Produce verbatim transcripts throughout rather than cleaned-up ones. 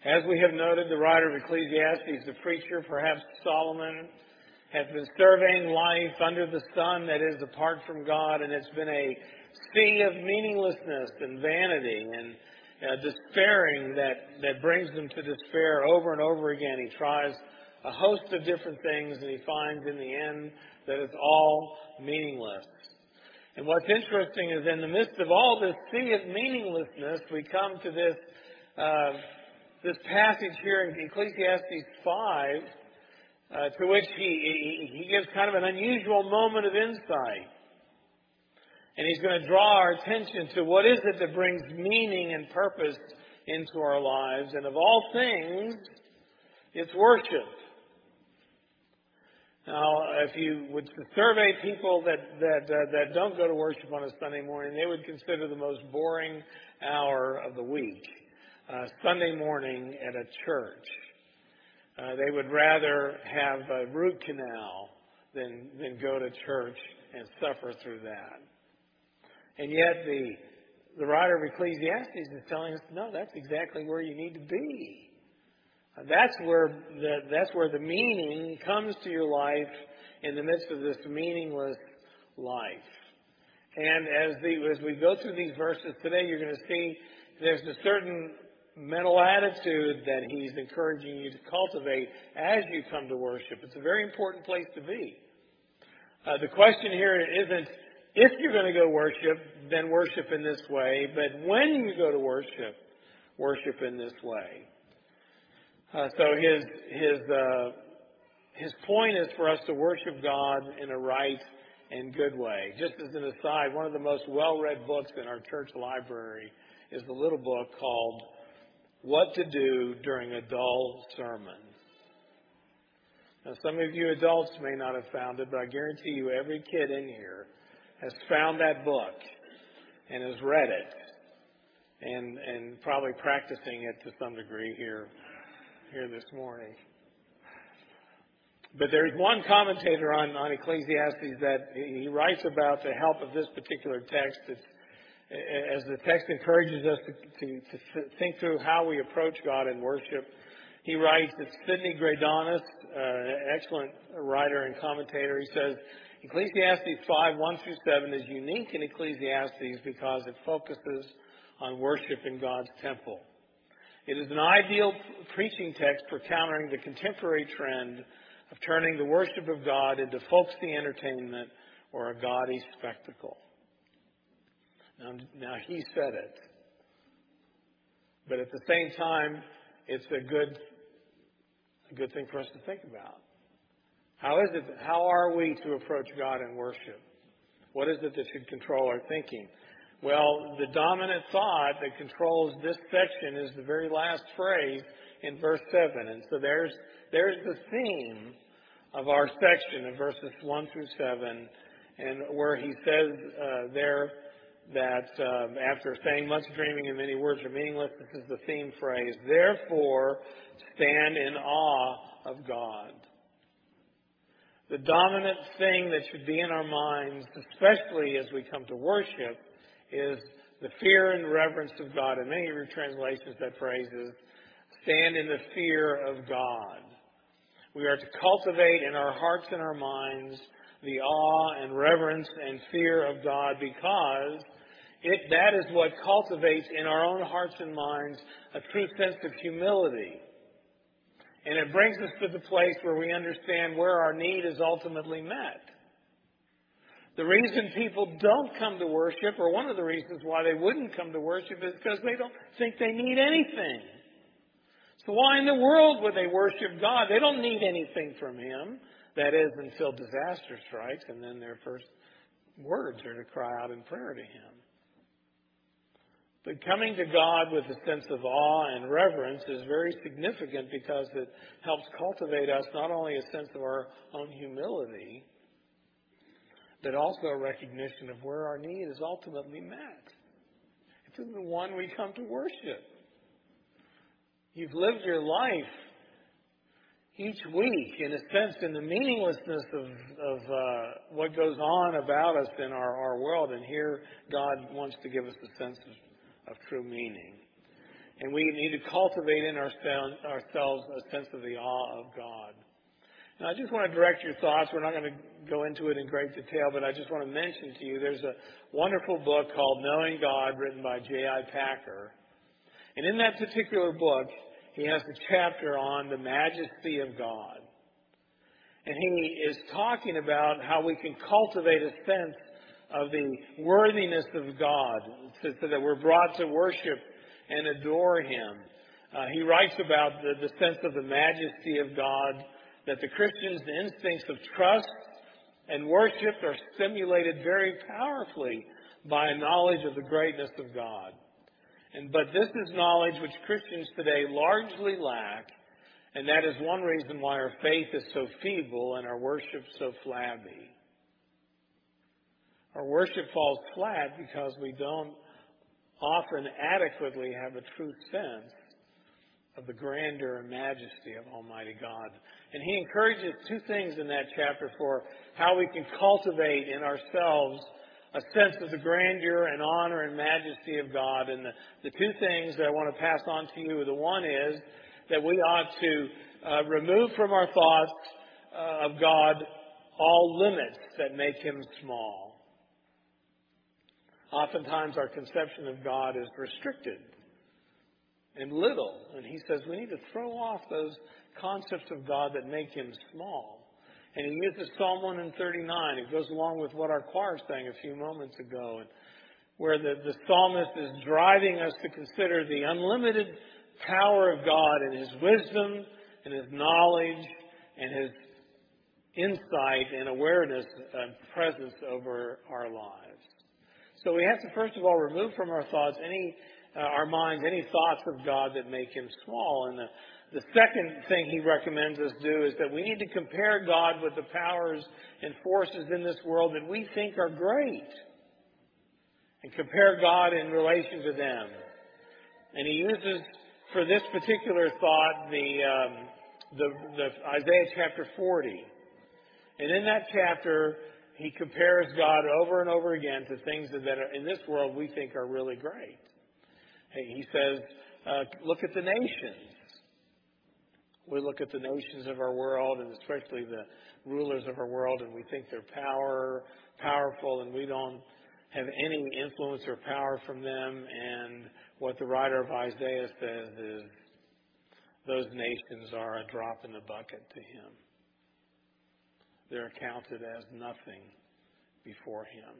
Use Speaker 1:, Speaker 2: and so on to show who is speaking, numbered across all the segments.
Speaker 1: As we have noted, the writer of Ecclesiastes, the preacher, perhaps Solomon, has been surveying life under the sun that is apart from God, and it's been a sea of meaninglessness and vanity and uh, despairing that, that brings him to despair over and over again. He tries a host of different things, and he finds in the end that it's all meaningless. And what's interesting is in the midst of all this sea of meaninglessness, we come to this uh, this passage here in Ecclesiastes five, uh, to which he, he, he gives kind of an unusual moment of insight. And he's going to draw our attention to what is it that brings meaning and purpose into our lives. And of all things, it's worship. Now, if you would survey people that that uh, that don't go to worship on a Sunday morning, they would consider the most boring hour of the week, uh, Sunday morning at a church. Uh, they would rather have a root canal than than go to church and suffer through that. And yet, the the writer of Ecclesiastes is telling us, no, that's exactly where you need to be. That's where the, that's where the meaning comes to your life in the midst of this meaningless life. And as the as we go through these verses today, you're going to see there's a certain mental attitude that he's encouraging you to cultivate as you come to worship. It's a very important place to be. Uh, the question here isn't if you're going to go worship, then worship in this way, but when you go to worship, worship in this way. Uh, so his his uh, his point is for us to worship God in a right and good way. Just as an aside, one of the most well-read books in our church library is a little book called "What to Do During a Dull Sermon." Now, some of you adults may not have found it, but I guarantee you every kid in here has found that book and has read it and and probably practicing it to some degree here. here this morning. But there's one commentator on, on Ecclesiastes that he writes about the help of this particular text. It's, as the text encourages us to, to, to think through how we approach God in worship, he writes, it's Sidney Greidanus, uh, excellent writer and commentator. He says, Ecclesiastes five, one through seven is unique in Ecclesiastes because it focuses on worship in God's temple. It is an ideal preaching text for countering the contemporary trend of turning the worship of God into folksy entertainment or a gaudy spectacle. Now, now he said it. But at the same time, it's a good, a good thing for us to think about. How is it, how are we to approach God in worship? What is it that should control our thinking? Well, the dominant thought that controls this section is the very last phrase in verse seven. And so there's there's the theme of our section in verses one through seven, and where he says uh, there that um, after saying much dreaming and many words are meaningless, this is the theme phrase, therefore stand in awe of God. The dominant thing that should be in our minds, especially as we come to worship, is the fear and reverence of God. In many of your translations, that phrase is, stand in the fear of God. We are to cultivate in our hearts and our minds the awe and reverence and fear of God, because it, that is what cultivates in our own hearts and minds a true sense of humility. And it brings us to the place where we understand where our need is ultimately met. The reason people don't come to worship, or one of the reasons why they wouldn't come to worship, is because they don't think they need anything. So why in the world would they worship God? They don't need anything from Him. That is, until disaster strikes, and then their first words are to cry out in prayer to Him. But coming to God with a sense of awe and reverence is very significant, because it helps cultivate us not only a sense of our own humility, but also a recognition of where our need is ultimately met. It's in the one we come to worship. You've lived your life each week, in a sense, in the meaninglessness of, of uh, what goes on about us in our, our world. And here God wants to give us a sense of, of true meaning. And we need to cultivate in ourselves, ourselves a sense of the awe of God. And I just want to direct your thoughts. We're not going to go into it in great detail, but I just want to mention to you there's a wonderful book called Knowing God written by J I Packer. And in that particular book, he has a chapter on the majesty of God. And he is talking about how we can cultivate a sense of the worthiness of God so, so that we're brought to worship and adore Him. Uh, he writes about the, the sense of the majesty of God, that the Christian's instincts of trust and worship are stimulated very powerfully by a knowledge of the greatness of God. And but this is knowledge which Christians today largely lack, and that is one reason why our faith is so feeble and our worship so flabby. Our worship falls flat because we don't often adequately have a true sense of the grandeur and majesty of Almighty God. And he encourages two things in that chapter for how we can cultivate in ourselves a sense of the grandeur and honor and majesty of God. And the, the two things that I want to pass on to you, the one is that we ought to uh, remove from our thoughts uh, of God all limits that make Him small. Oftentimes our conception of God is restricted and little. And he says we need to throw off those concepts of God that make Him small. And he uses Psalm one thirty-nine. It goes along with what our choir sang a few moments ago, and where the, the psalmist is driving us to consider the unlimited power of God and His wisdom and His knowledge and His insight and awareness and presence over our lives. So we have to, first of all, remove from our thoughts any, uh, our minds, any thoughts of God that make Him small. And the, the second thing he recommends us do is that we need to compare God with the powers and forces in this world that we think are great, and compare God in relation to them. And he uses, for this particular thought, the, um, the, the Isaiah chapter forty. And in that chapter, he compares God over and over again to things that are, in this world we think are really great. He says, uh, look at the nations. We look at the nations of our world, and especially the rulers of our world, and we think they're power, powerful, and we don't have any influence or power from them. And what the writer of Isaiah says is, those nations are a drop in the bucket to Him. They're counted as nothing before Him.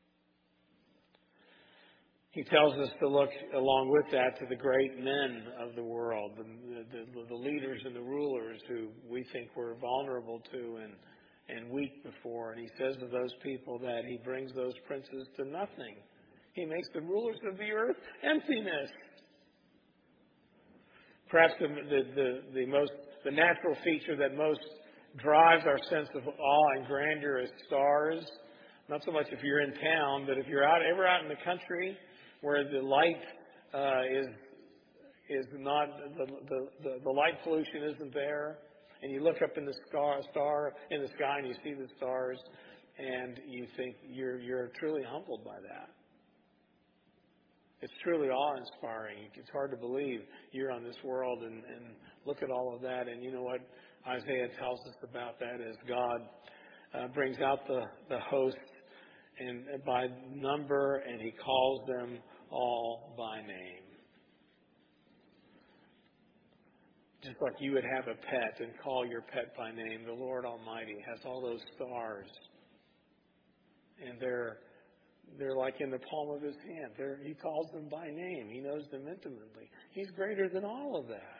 Speaker 1: He tells us to look along with that to the great men of the world, the, the, the leaders and the rulers who we think we're vulnerable to and, and weak before. And he says of those people that He brings those princes to nothing. He makes the rulers of the earth emptiness. Perhaps the, the, the, the most the natural feature that most drives our sense of awe and grandeur is stars. Not so much if you're in town, but if you're out ever out in the country where the light uh, is is not the, the the the light pollution isn't there, and you look up in the star star in the sky and you see the stars, and you think you're you're truly humbled by that. It's truly awe-inspiring. It's hard to believe you're on this world and, and look at all of that. And you know what Isaiah tells us about that is God uh, brings out the, the host and by number, and He calls them all by name. Just like you would have a pet and call your pet by name, the Lord Almighty has all those stars, and they're they're like in the palm of His hand. They're, he calls them by name. He knows them intimately. He's greater than all of that.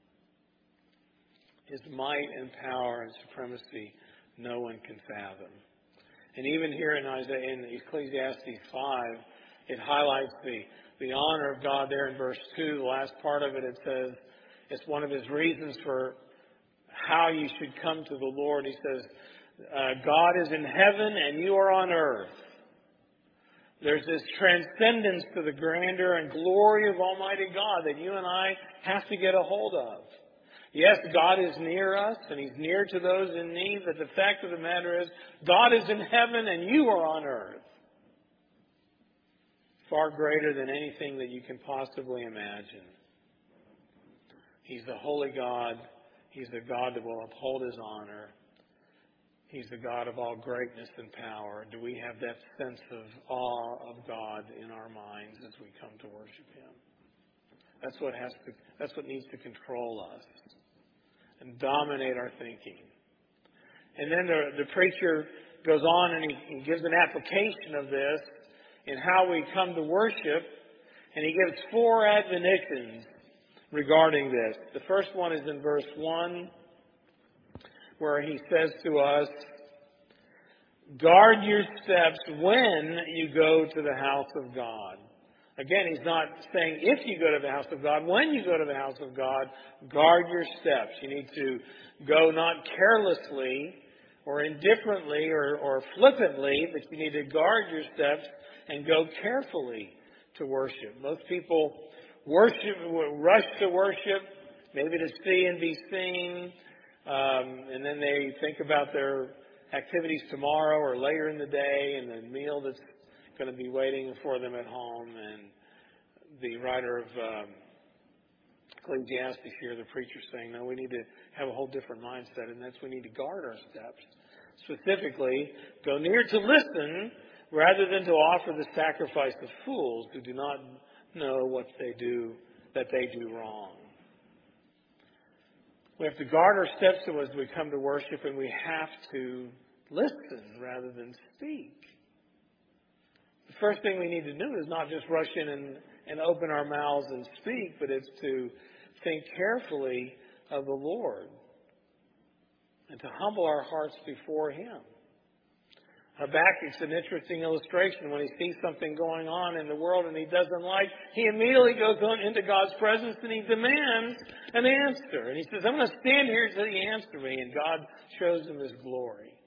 Speaker 1: His might and power and supremacy no one can fathom. And even here in Isaiah, in Ecclesiastes five, it highlights the, the honor of God there in verse two. The last part of it, it says, it's one of His reasons for how you should come to the Lord. He says, uh, God is in heaven and you are on earth. There's this transcendence to the grandeur and glory of Almighty God that you and I have to get a hold of. Yes, God is near us, and He's near to those in need, but the fact of the matter is, God is in heaven and you are on earth. Far greater than anything that you can possibly imagine. He's the holy God. He's the God that will uphold His honor. He's the God of all greatness and power. Do we have that sense of awe of God in our minds as we come to worship Him? That's what has to, that's what needs to control us and dominate our thinking. And then the, the preacher goes on and he, he gives an application of this in how we come to worship. And he gives four admonitions regarding this. The first one is in verse one, where he says to us, guard your steps when you go to the house of God. Again, he's not saying if you go to the house of God. When you go to the house of God, guard your steps. You need to go not carelessly or indifferently or, or flippantly, but you need to guard your steps and go carefully to worship. Most people worship, rush to worship, maybe to see and be seen. Um, and then they think about their activities tomorrow or later in the day and the meal that's going to be waiting for them at home. And the writer of um, Ecclesiastes here, the preacher, saying, no, we need to have a whole different mindset, and that's we need to guard our steps. Specifically, go near to listen rather than to offer the sacrifice of fools who do not know what they do, that they do wrong. We have to guard our steps as we come to worship, and we have to listen rather than speak. The first thing we need to do is not just rush in and, and open our mouths and speak, but it's to think carefully of the Lord and to humble our hearts before Him. Habakkuk's an interesting illustration. When he sees something going on in the world and he doesn't like, he immediately goes on into God's presence and he demands an answer. And he says, I'm going to stand here until you answer me. And God shows him His glory.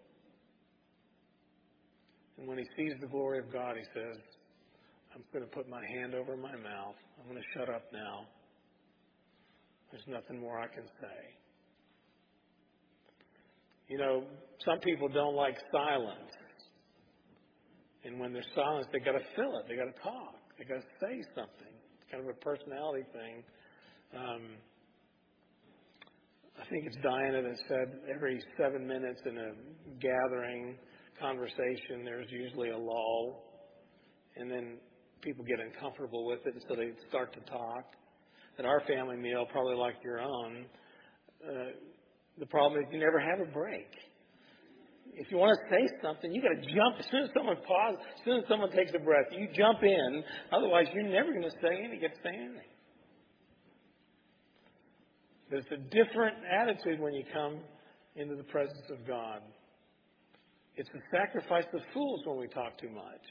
Speaker 1: And when he sees the glory of God, he says, I'm going to put my hand over my mouth. I'm going to shut up now. There's nothing more I can say. You know, some people don't like silence. And when there's silence, they've got to fill it. They've got to talk. They've got to say something. It's kind of a personality thing. Um, I think it's Diana that said every seven minutes in a gathering conversation, there's usually a lull. And then people get uncomfortable with it, and so they start to talk. At our family meal, probably like your own, uh, the problem is you never have a break. If you want to say something, you got to jump. As soon as someone pauses, as soon as someone takes a breath, you jump in. Otherwise, you're never going to say anything. Get to say anything. But it's a different attitude when you come into the presence of God. It's the sacrifice of fools when we talk too much.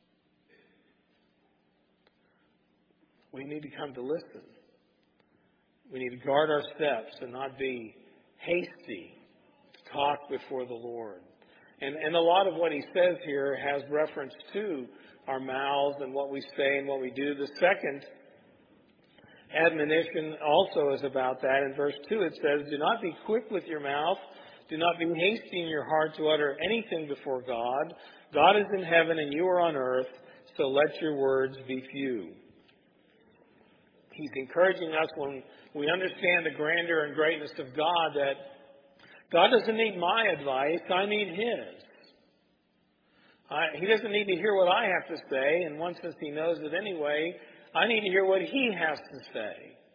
Speaker 1: We need to come to listen. We need to guard our steps and not be hasty to talk before the Lord. And, and a lot of what he says here has reference to our mouths and what we say and what we do. The second admonition also is about that. In verse two it says, do not be quick with your mouth. Do not be hasty in your heart to utter anything before God. God is in heaven and you are on earth, so let your words be few. He's encouraging us when we understand the grandeur and greatness of God that God doesn't need my advice, I need His. I, he doesn't need to hear what I have to say, and once since He knows it anyway, I need to hear what He has to say.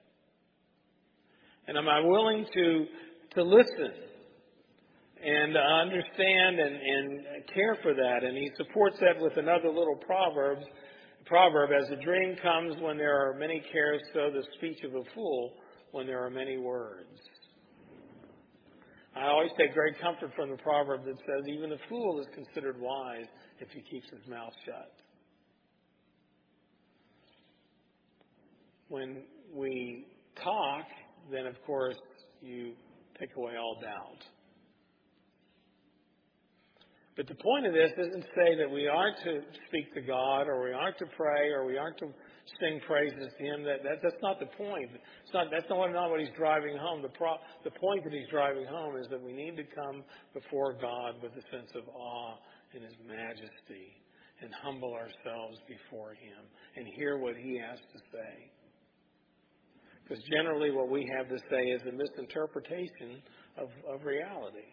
Speaker 1: And am I willing to, to listen and understand and, and care for that? And he supports that with another little proverb. Proverb, as a dream comes when there are many cares, so the speech of a fool when there are many words. I always take great comfort from the proverb that says even a fool is considered wise if he keeps his mouth shut. When we talk, then of course you take away all doubt. But the point of this isn't to say that we aren't to speak to God or we aren't to pray or we aren't to sing praises to Him. That, that That's not the point. It's not, that's not, not what He's driving home. The, pro, the point that He's driving home is that we need to come before God with a sense of awe in His majesty and humble ourselves before Him and hear what He has to say. Because generally what we have to say is a misinterpretation of, of reality.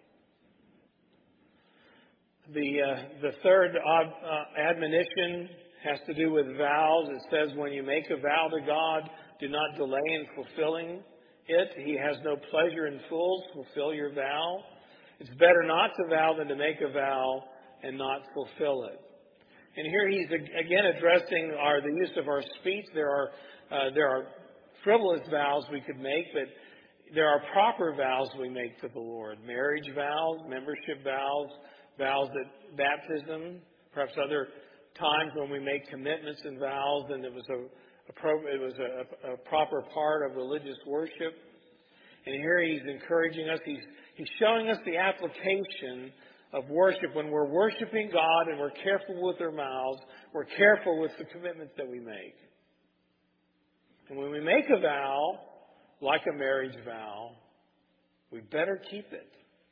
Speaker 1: The, uh, the third ob- uh, admonition has to do with vows. It says, when you make a vow to God, do not delay in fulfilling it. He has no pleasure in fools. Fulfill your vow. It's better not to vow than to make a vow and not fulfill it. And here he's again addressing our the use of our speech. There are uh, there are frivolous vows we could make, but there are proper vows we make to the Lord. Marriage vows, membership vows, vows at baptism, perhaps other times when we make commitments and vows, and it was a, a pro, it was a, a proper part of religious worship. And here he's encouraging us. He's he's showing us the application of worship. When we're worshiping God and we're careful with our mouths, we're careful with the commitments that we make. And when we make a vow, like a marriage vow, we better keep it.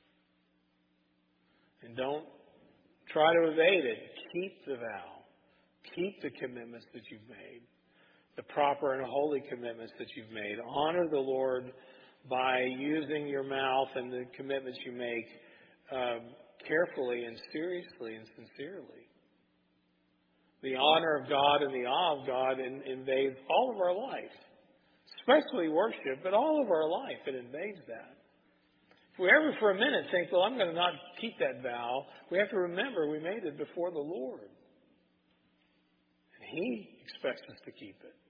Speaker 1: And don't try to evade it. Keep the vow. Keep the commitments that you've made. The proper and holy commitments that you've made. Honor the Lord by using your mouth and the commitments you make um, carefully and seriously and sincerely. The honor of God and the awe of God in, invades all of our life. Especially worship, but all of our life, it invades that. If we ever for a minute think, well, I'm going to not keep that vow, we have to remember we made it before the Lord. And He expects us to keep it.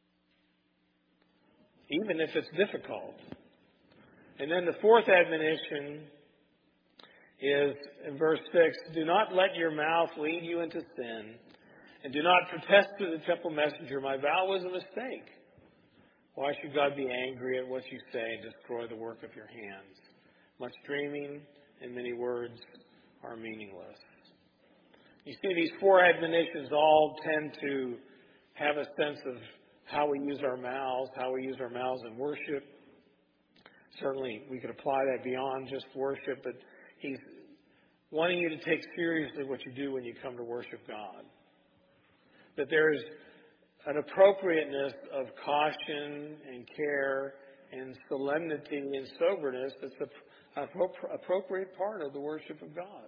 Speaker 1: Even if it's difficult. And then the fourth admonition is in verse six, do not let your mouth lead you into sin, and do not protest to the temple messenger, my vow was a mistake. Why should God be angry at what you say and destroy the work of your hands? Much dreaming and many words are meaningless. You see, these four admonitions all tend to have a sense of how we use our mouths, how we use our mouths in worship. Certainly, we could apply that beyond just worship, but He's wanting you to take seriously what you do when you come to worship God. That there is an appropriateness of caution and care and solemnity and soberness that's an appropriate part of the worship of God.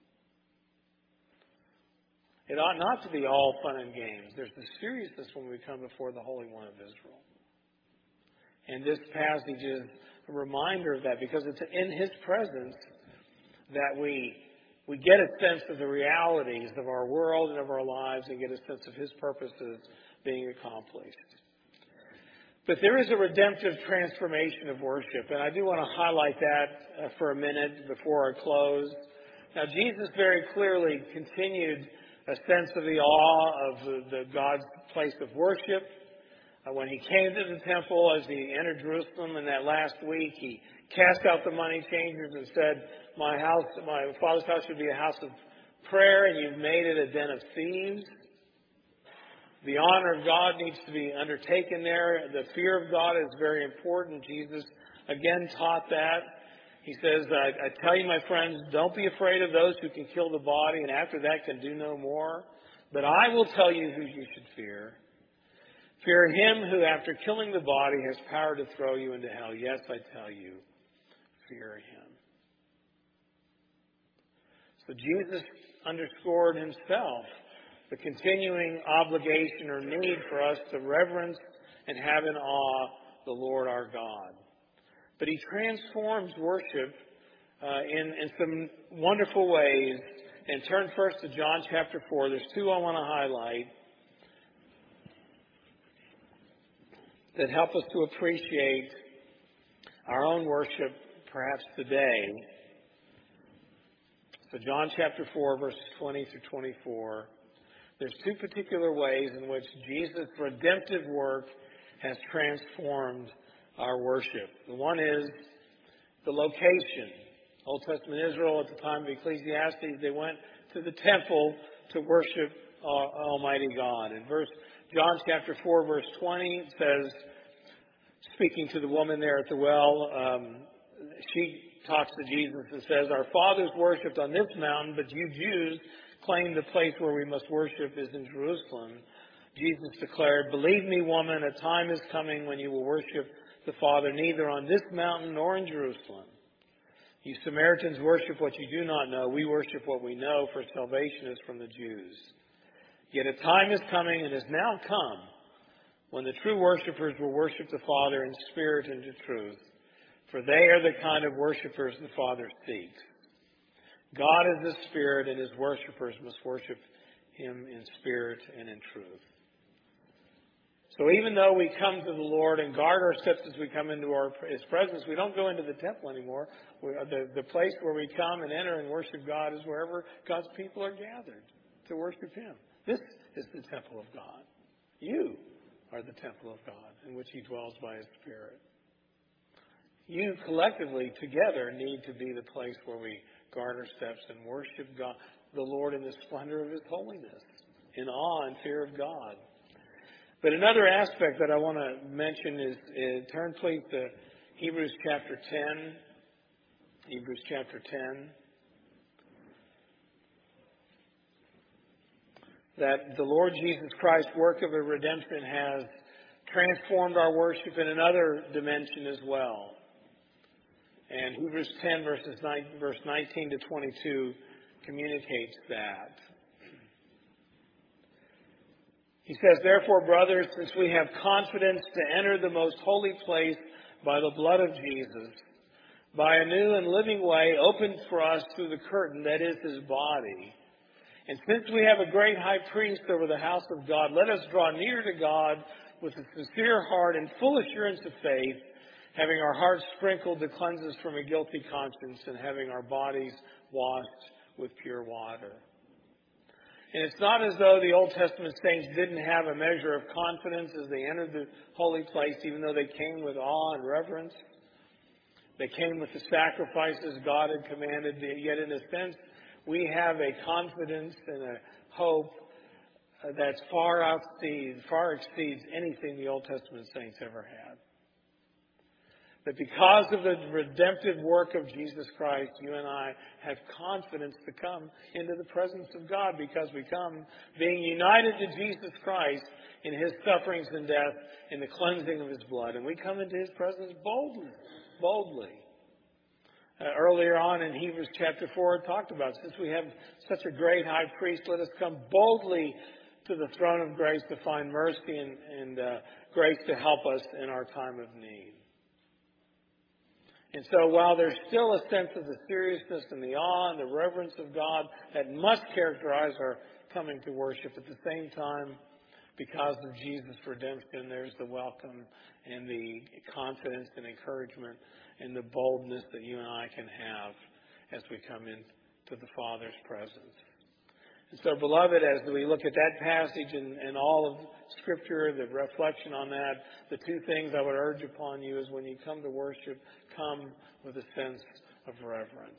Speaker 1: It ought not to be all fun and games. There's the seriousness when we come before the Holy One of Israel. And this passage is a reminder of that, because it's in His presence that we we get a sense of the realities of our world and of our lives, and get a sense of His purposes being accomplished. But there is a redemptive transformation of worship, and I do want to highlight that uh, for a minute before I close. Now, Jesus very clearly continued a sense of the awe of the, the God's place of worship. Uh, when He came to the temple, as He entered Jerusalem in that last week, He cast out the money changers and said, my house, my Father's house should be a house of prayer, and you've made it a den of thieves. The honor of God needs to be undertaken there. The fear of God is very important. Jesus again taught that. He says, I, I tell you, my friends, don't be afraid of those who can kill the body and after that can do no more. But I will tell you who you should fear. Fear Him who, after killing the body, has power to throw you into hell. Yes, I tell you, fear Him. So Jesus underscored Himself the continuing obligation or need for us to reverence and have in awe the Lord our God. But He transforms worship uh, in, in some wonderful ways. And turn first to John chapter four. There's two I want to highlight that help us to appreciate our own worship perhaps today. So John chapter four, verses twenty through twenty-four. There's two particular ways in which Jesus' redemptive work has transformed our worship. The one is the location. Old Testament Israel at the time of Ecclesiastes, they went to the temple to worship Almighty God. In verse John chapter four, verse twenty, it says, speaking to the woman there at the well, um, she talks to Jesus and says, our fathers worshipped on this mountain, but you Jews claim the place where we must worship is in Jerusalem. Jesus declared, "Believe me, woman, a time is coming when you will worship the Father neither on this mountain nor in Jerusalem. You Samaritans worship what you do not know. We worship what we know, for salvation is from the Jews. Yet a time is coming and has now come when the true worshipers will worship the Father in spirit and in truth, for they are the kind of worshipers the Father seeks. God is a spirit, and his worshipers must worship him in spirit and in truth." So even though we come to the Lord and guard our steps as we come into our, his presence, we don't go into the temple anymore. We, the, the place where we come and enter and worship God is wherever God's people are gathered to worship him. This is the temple of God. You are the temple of God in which he dwells by his Spirit. You collectively together need to be the place where we guard our steps and worship God, the Lord, in the splendor of his holiness, in awe and fear of God. But another aspect that I want to mention is, is turn please to Hebrews chapter ten. Hebrews chapter ten. That the Lord Jesus Christ's work of redemption has transformed our worship in another dimension as well. And Hebrews ten verses nine, verse nineteen to twenty-two communicates that. He says, "Therefore, brothers, since we have confidence to enter the most holy place by the blood of Jesus, by a new and living way opened for us through the curtain, that is his body. And since we have a great high priest over the house of God, let us draw near to God with a sincere heart and full assurance of faith, having our hearts sprinkled to cleanse us from a guilty conscience, and having our bodies washed with pure water." And it's not as though the Old Testament saints didn't have a measure of confidence as they entered the holy place, even though they came with awe and reverence. They came with the sacrifices God had commanded. Yet in a sense, we have a confidence and a hope that far exceeds, far exceeds anything the Old Testament saints ever had. That because of the redemptive work of Jesus Christ, you and I have confidence to come into the presence of God, because we come being united to Jesus Christ in his sufferings and death, in the cleansing of his blood. And we come into his presence boldly, boldly. Uh, earlier on in Hebrews chapter four, it talked about, since we have such a great high priest, let us come boldly to the throne of grace to find mercy and, and uh, grace to help us in our time of need. And so while there's still a sense of the seriousness and the awe and the reverence of God that must characterize our coming to worship, at the same time, because of Jesus' redemption, there's the welcome and the confidence and encouragement and the boldness that you and I can have as we come into the Father's presence. And so, beloved, as we look at that passage and, and all of Scripture, the reflection on that, the two things I would urge upon you is, when you come to worship, come with a sense of reverence.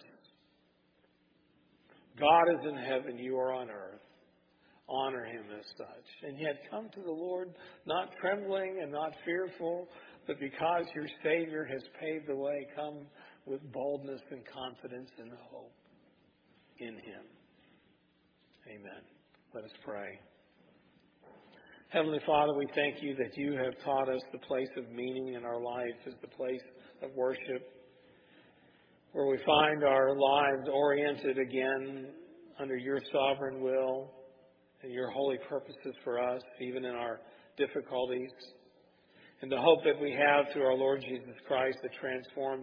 Speaker 1: God is in heaven, you are on earth. Honor him as such. And yet come to the Lord not trembling and not fearful, but because your Savior has paved the way, come with boldness and confidence and hope in him. Amen. Let us pray. Heavenly Father, we thank you that you have taught us the place of meaning in our life is the place of worship, where we find our lives oriented again under your sovereign will and your holy purposes for us, even in our difficulties, and the hope that we have through our Lord Jesus Christ that transforms